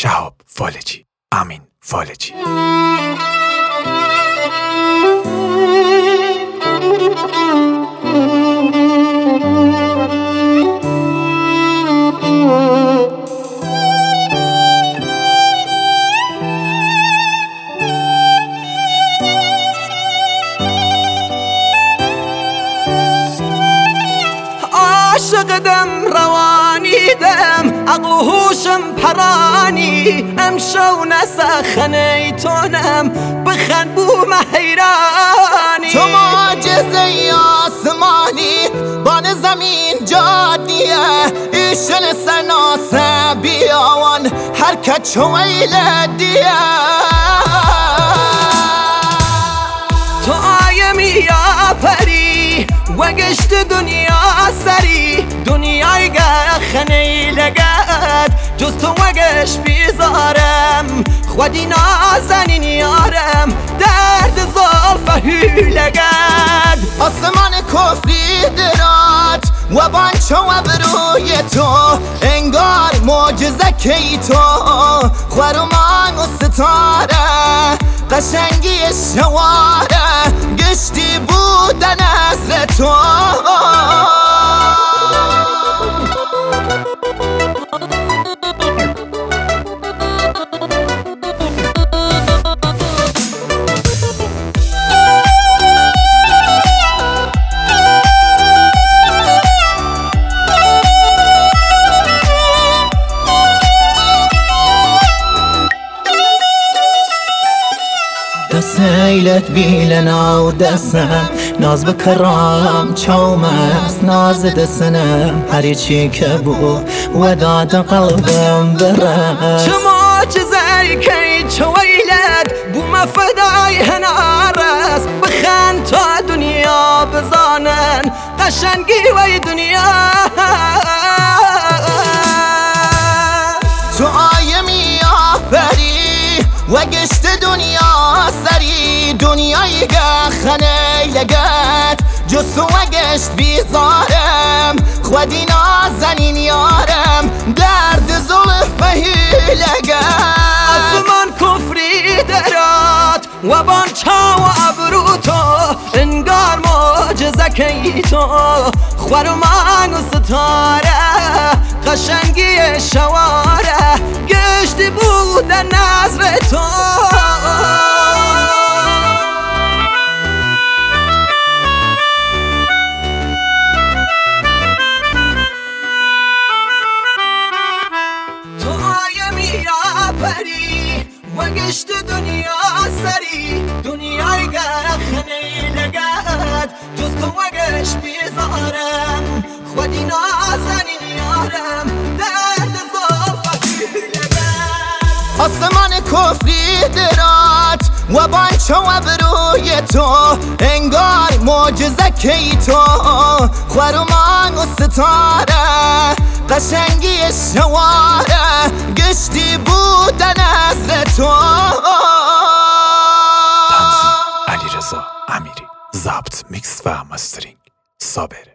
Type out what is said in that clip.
شهاب فالجی، امین فالجی. عاشقدم روانیدم عقل و هوشم پرانی امشو نسخنی تونم بخند بوم حیرانی تو معجزه آسمانی بان زمین جادیه ایشن سناسه بیاوان حرکت شویل دیه تو آیمی آفری و گشت دنیا سری دنیای خنی لگد جز تو وگش بیزارم خودی نازنین یارم درد زلفه لگد آسمان کفری درات و بانچو و بروی تو انگار معجزه کی تو خورمان و ستاره قشنگی شواره گشتی بودن نظر تو سیلت بیلنا و دستم ناز بکرام چوم است ناز دستنم هری چی که بو و داد قلبم برم چه معجزه کی چویلت بو مفدای هنارس بخند تا دنیا بزانن قشنگی وی دنیا تو آیمی آفری و گشت دنیا سری دنیای خنه لگت جز تو و گشت بیزارم خودی نازنین یارم درد زلفه لگت آسمان کفری درات و بانچا و ابرو تو انگار معجزه کی تو خورمان و ستاره قشنگی شواره گشتی بودن نظر تو تو آیمی آفری و گشت دنیا سری دنیای خنی لگد جز تو و گشت بیزارم خودی نازنین یارم درد زلفه لگد آسمان کفری درات و بانچو و بروی تو انگار معجزه کی تو خورمان و ستاره قشنگی شواره گشتی بودن نظر تو علیرضا امیری، ضبط، میکس و مسترینگ صابر.